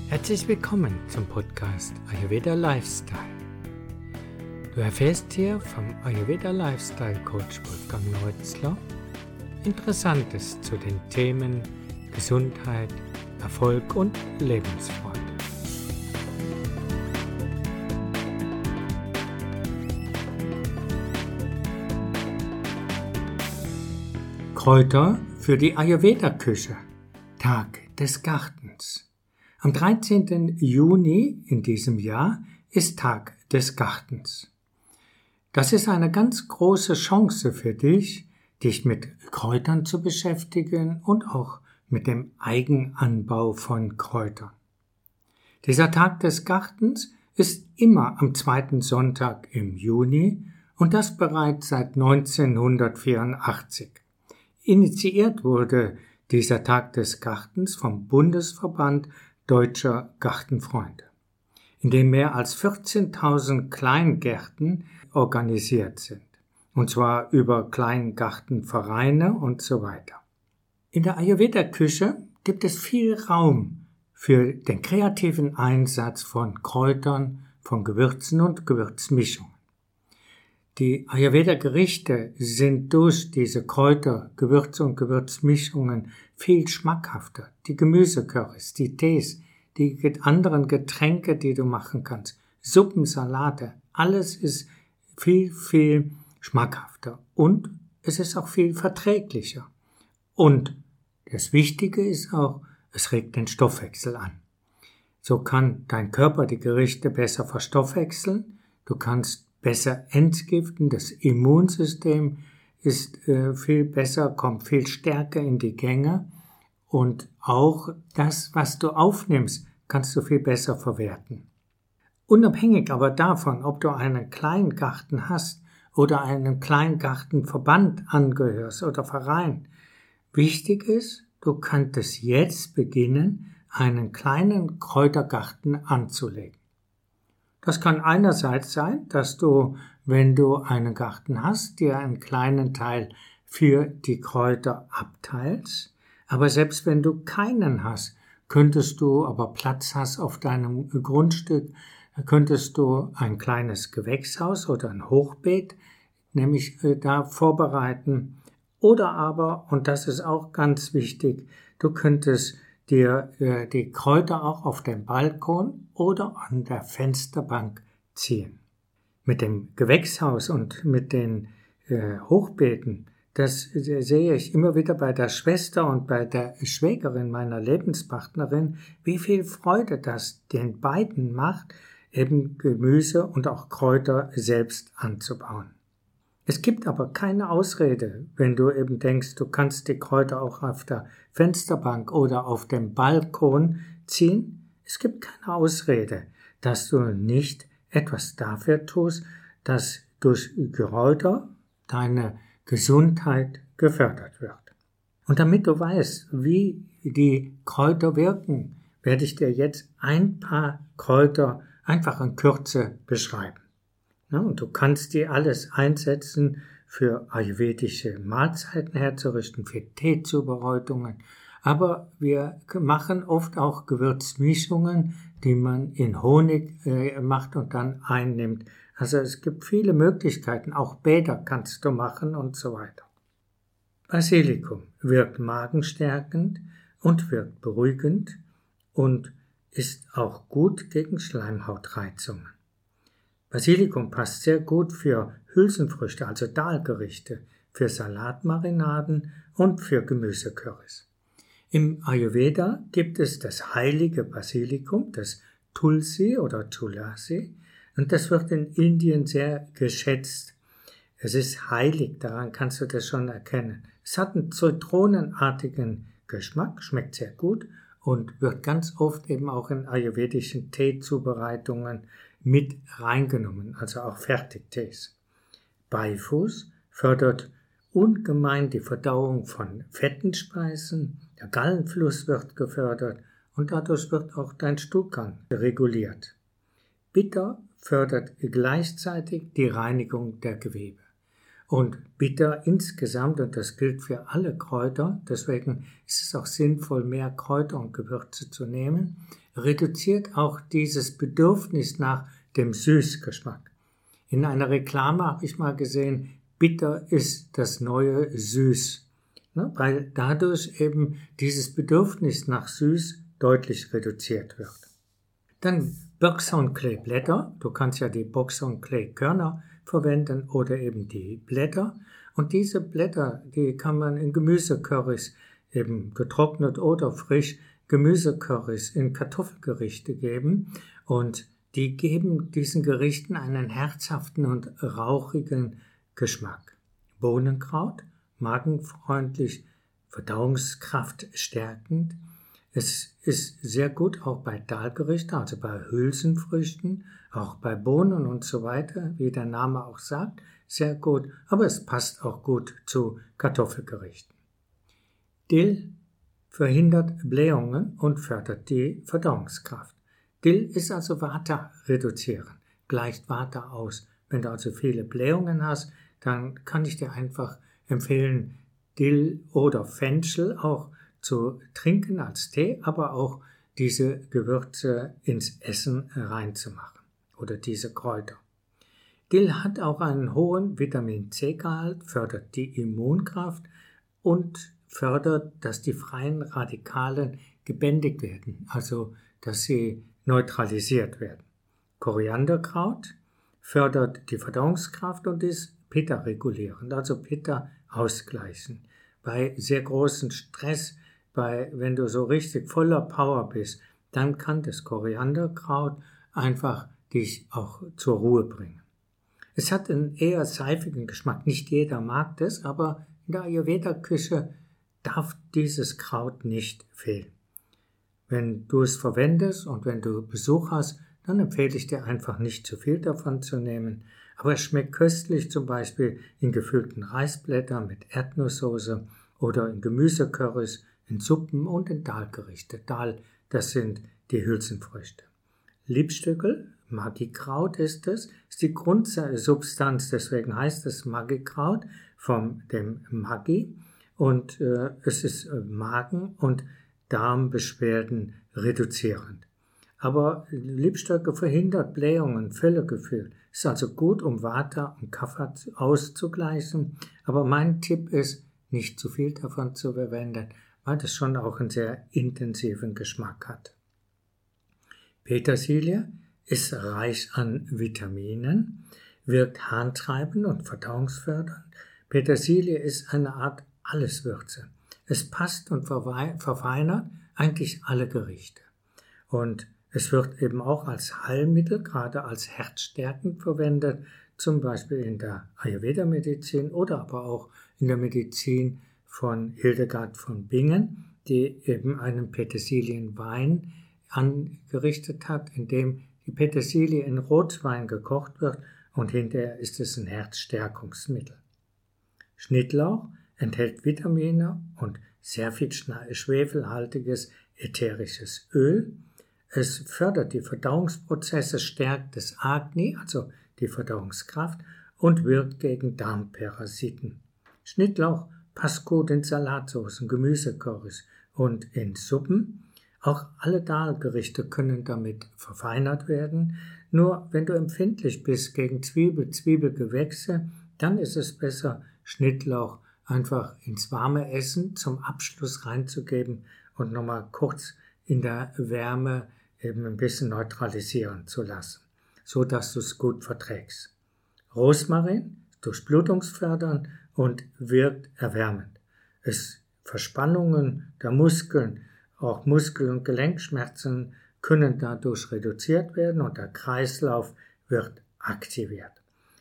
Herzlich willkommen zum Podcast Ayurveda Lifestyle. Du erfährst hier vom Ayurveda Lifestyle Coach Wolfgang Neutzler Interessantes zu den Themen Gesundheit, Erfolg und Lebensfreude. Kräuter für die Ayurveda-Küche. Tag des Gartens. Am 13. Juni in diesem Jahr ist Tag des Gartens. Das ist eine ganz große Chance für dich, dich mit Kräutern zu beschäftigen und auch mit dem Eigenanbau von Kräutern. Dieser Tag des Gartens ist immer am zweiten Sonntag im Juni und das bereits seit 1984. Initiiert wurde dieser Tag des Gartens vom Bundesverband Deutscher Gartenfreunde, in dem mehr als 14.000 Kleingärten organisiert sind, und zwar über Kleingartenvereine und so weiter. In der Ayurveda-Küche gibt es viel Raum für den kreativen Einsatz von Kräutern, von Gewürzen und Gewürzmischungen. Die Ayurveda-Gerichte sind durch diese Kräuter, Gewürze und Gewürzmischungen viel schmackhafter. Die Gemüsecurrys, die Tees, die anderen Getränke, die du machen kannst, Suppen, Salate, alles ist viel, viel schmackhafter und es ist auch viel verträglicher. Und das Wichtige ist auch, es regt den Stoffwechsel an. So kann dein Körper die Gerichte besser verstoffwechseln, du kannst besser entgiften, das Immunsystem ist viel besser, kommt viel stärker in die Gänge und auch das, was du aufnimmst, kannst du viel besser verwerten. Unabhängig aber davon, ob du einen Kleingarten hast oder einem Kleingartenverband angehörst oder Verein, wichtig ist, du könntest jetzt beginnen, einen kleinen Kräutergarten anzulegen. Das kann einerseits sein, dass du, wenn du einen Garten hast, dir einen kleinen Teil für die Kräuter abteilst. Aber selbst wenn du keinen hast, könntest du, aber Platz hast auf deinem Grundstück, könntest du ein kleines Gewächshaus oder ein Hochbeet, nämlich da vorbereiten. Oder aber, und das ist auch ganz wichtig, du könntest dir die Kräuter auch auf dem Balkon oder an der Fensterbank ziehen. Mit dem Gewächshaus und mit den Hochbeeten, das sehe ich immer wieder bei der Schwester und bei der Schwägerin meiner Lebenspartnerin, wie viel Freude das den beiden macht, eben Gemüse und auch Kräuter selbst anzubauen. Es gibt aber keine Ausrede, wenn du eben denkst, du kannst die Kräuter auch auf der Fensterbank oder auf dem Balkon ziehen. Es gibt keine Ausrede, dass du nicht etwas dafür tust, dass durch Kräuter deine Gesundheit gefördert wird. Und damit du weißt, wie die Kräuter wirken, werde ich dir jetzt ein paar Kräuter einfach in Kürze beschreiben. Und du kannst die alles einsetzen für ayurvedische Mahlzeiten herzurichten, für Teezubereitungen. Aber wir machen oft auch Gewürzmischungen, die man in Honig macht und dann einnimmt. Also es gibt viele Möglichkeiten. Auch Bäder kannst du machen und so weiter. Basilikum wirkt magenstärkend und wirkt beruhigend und ist auch gut gegen Schleimhautreizungen. Basilikum passt sehr gut für Hülsenfrüchte, also Dalgerichte, für Salatmarinaden und für Gemüsecurrys. Im Ayurveda gibt es das heilige Basilikum, das Tulsi oder Tulasi, und das wird in Indien sehr geschätzt. Es ist heilig, daran kannst du das schon erkennen. Es hat einen zitronenartigen Geschmack, schmeckt sehr gut und wird ganz oft eben auch in ayurvedischen Teezubereitungen mit reingenommen, also auch Fertigtees. Beifuß fördert ungemein die Verdauung von fetten Speisen, der Gallenfluss wird gefördert und dadurch wird auch dein Stuhlgang reguliert. Bitter fördert gleichzeitig die Reinigung der Gewebe. Und bitter insgesamt, und das gilt für alle Kräuter, deswegen ist es auch sinnvoll, mehr Kräuter und Gewürze zu nehmen, reduziert auch dieses Bedürfnis nach dem Süßgeschmack. In einer Reklame habe ich mal gesehen, bitter ist das neue Süß, ne, weil dadurch eben dieses Bedürfnis nach Süß deutlich reduziert wird. Dann Boxhornkleeblätter. Du kannst ja die Boxhornkleekörner verwenden oder eben die Blätter. Und diese Blätter, die kann man in Gemüsecurrys, eben getrocknet oder frisch, Gemüsecurrys in Kartoffelgerichte geben. Und die geben diesen Gerichten einen herzhaften und rauchigen Geschmack. Bohnenkraut, magenfreundlich, Verdauungskraft stärkend. Es ist sehr gut auch bei Dahlgerichten, also bei Hülsenfrüchten, auch bei Bohnen und so weiter, wie der Name auch sagt, sehr gut, aber es passt auch gut zu Kartoffelgerichten. Dill verhindert Blähungen und fördert die Verdauungskraft. Dill ist also Vata reduzierend, gleicht Vata aus. Wenn du also viele Blähungen hast, dann kann ich dir einfach empfehlen, Dill oder Fenchel auch zu trinken als Tee, aber auch diese Gewürze ins Essen reinzumachen oder diese Kräuter. Dill hat auch einen hohen Vitamin-C-Gehalt, fördert die Immunkraft und fördert, dass die freien Radikalen gebändigt werden, also dass sie neutralisiert werden. Korianderkraut fördert die Verdauungskraft und ist Pitta-regulierend, also Pitta ausgleichen. Bei sehr großem Stress, wenn du so richtig voller Power bist, dann kann das Korianderkraut einfach dich auch zur Ruhe bringen. Es hat einen eher seifigen Geschmack, nicht jeder mag das, aber in der Ayurveda-Küche darf dieses Kraut nicht fehlen. Wenn du es verwendest und wenn du Besuch hast, dann empfehle ich dir einfach nicht zu viel davon zu nehmen. Aber es schmeckt köstlich, zum Beispiel in gefüllten Reisblättern mit Erdnusssoße oder in Gemüsecurrys, in Suppen und in Dahlgerichte. Dahl, das sind die Hülsenfrüchte. Liebstöckel, Magikraut ist die Grundsubstanz, deswegen heißt es Magikraut, von dem Magi. Und es ist Magen- und Darmbeschwerden reduzierend. Aber Liebstöcke verhindert Blähungen, Völlegefühl. Ist also gut, um Vata und Kapha auszugleichen. Aber mein Tipp ist, nicht zu viel davon zu verwenden, weil das schon auch einen sehr intensiven Geschmack hat. Petersilie ist reich an Vitaminen, wirkt harntreibend und verdauungsfördernd. Petersilie ist eine Art Alleswürze. Es passt und verfeinert eigentlich alle Gerichte. Und es wird eben auch als Heilmittel, gerade als herzstärkend verwendet, zum Beispiel in der Ayurveda-Medizin oder aber auch in der Medizin von Hildegard von Bingen, die eben einen Petersilienwein angerichtet hat, in dem die Petersilie in Rotwein gekocht wird und hinterher ist es ein Herzstärkungsmittel. Schnittlauch enthält Vitamine und sehr viel schwefelhaltiges ätherisches Öl. Es fördert die Verdauungsprozesse, stärkt das Agni, also die Verdauungskraft, und wirkt gegen Darmparasiten. Schnittlauch passt gut in Salatsoßen, Gemüsecurrys und in Suppen. Auch alle Dahlgerichte können damit verfeinert werden. Nur wenn du empfindlich bist gegen Zwiebelgewächse, dann ist es besser, Schnittlauch einfach ins warme Essen zum Abschluss reinzugeben und nochmal kurz in der Wärme eben ein bisschen neutralisieren zu lassen, so dass du es gut verträgst. Rosmarin ist durchblutungsfördernd und wirkt erwärmend. Es Verspannungen der Muskeln, auch Muskel- und Gelenkschmerzen können dadurch reduziert werden und der Kreislauf wird aktiviert.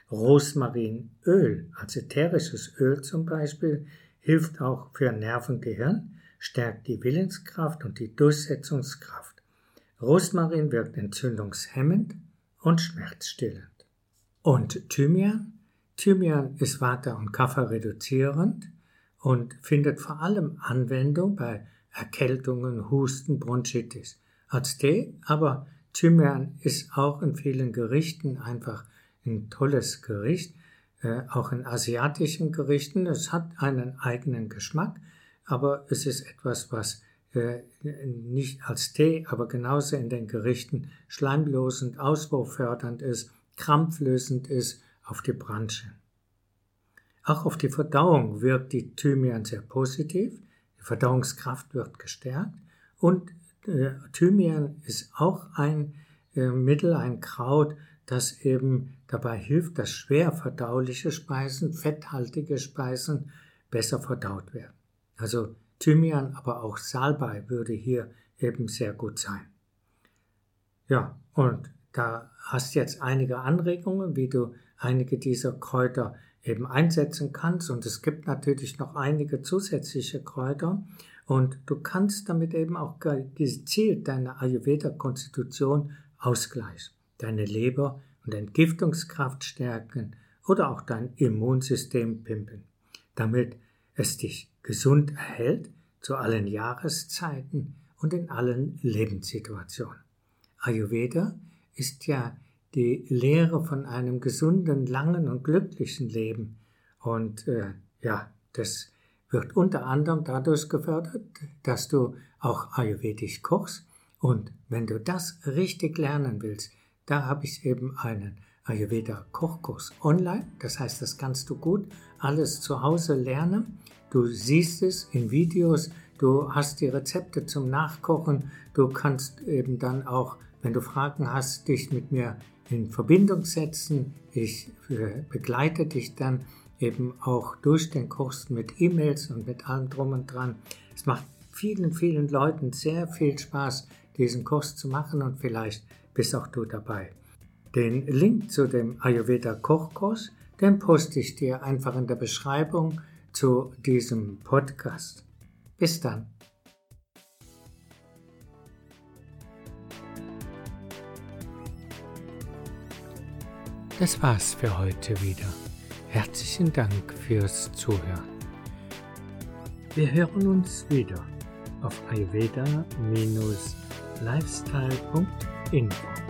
Rosmarinöl, als ätherisches Öl zum Beispiel, hilft auch für Nervengehirn, stärkt die Willenskraft und die Durchsetzungskraft. Rosmarin wirkt entzündungshemmend und schmerzstillend. Und Thymian? Thymian ist Vata- und Kapha reduzierend und findet vor allem Anwendung bei Erkältungen, Husten, Bronchitis. Als Tee, aber Thymian ist auch in vielen Gerichten einfach ein tolles Gericht, auch in asiatischen Gerichten. Es hat einen eigenen Geschmack, aber es ist etwas, was nicht als Tee, aber genauso in den Gerichten schleimlosend, auswurffördernd ist, krampflösend ist auf die Branche. Auch auf die Verdauung wirkt die Thymian sehr positiv, die Verdauungskraft wird gestärkt und Thymian ist auch ein Mittel, ein Kraut, das eben dabei hilft, dass schwer verdauliche Speisen, fetthaltige Speisen besser verdaut werden. Also Thymian, aber auch Salbei würde hier eben sehr gut sein. Ja, und da hast du jetzt einige Anregungen, wie du einige dieser Kräuter eben einsetzen kannst. Und es gibt natürlich noch einige zusätzliche Kräuter. Und du kannst damit eben auch gezielt deine Ayurveda-Konstitution ausgleichen, deine Leber- und Entgiftungskraft stärken oder auch dein Immunsystem pimpen, damit es dich gesund erhält zu allen Jahreszeiten und in allen Lebenssituationen. Ayurveda ist ja die Lehre von einem gesunden, langen und glücklichen Leben. Und das wird unter anderem dadurch gefördert, dass du auch ayurvedisch kochst. Und wenn du das richtig lernen willst, da habe ich eben einen Ayurveda-Kochkurs online. Das heißt, das kannst du gut alles zu Hause lernen. Du siehst es in Videos, du hast die Rezepte zum Nachkochen. Du kannst eben dann auch, wenn du Fragen hast, dich mit mir in Verbindung setzen. Ich begleite dich dann eben auch durch den Kurs mit E-Mails und mit allem drum und dran. Es macht vielen, vielen Leuten sehr viel Spaß, diesen Kurs zu machen und vielleicht bist auch du dabei. Den Link zu dem Ayurveda-Kochkurs, den poste ich dir einfach in der Beschreibung zu diesem Podcast. Bis dann. Das war's für heute wieder. Herzlichen Dank fürs Zuhören. Wir hören uns wieder auf ayurveda-lifestyle.info.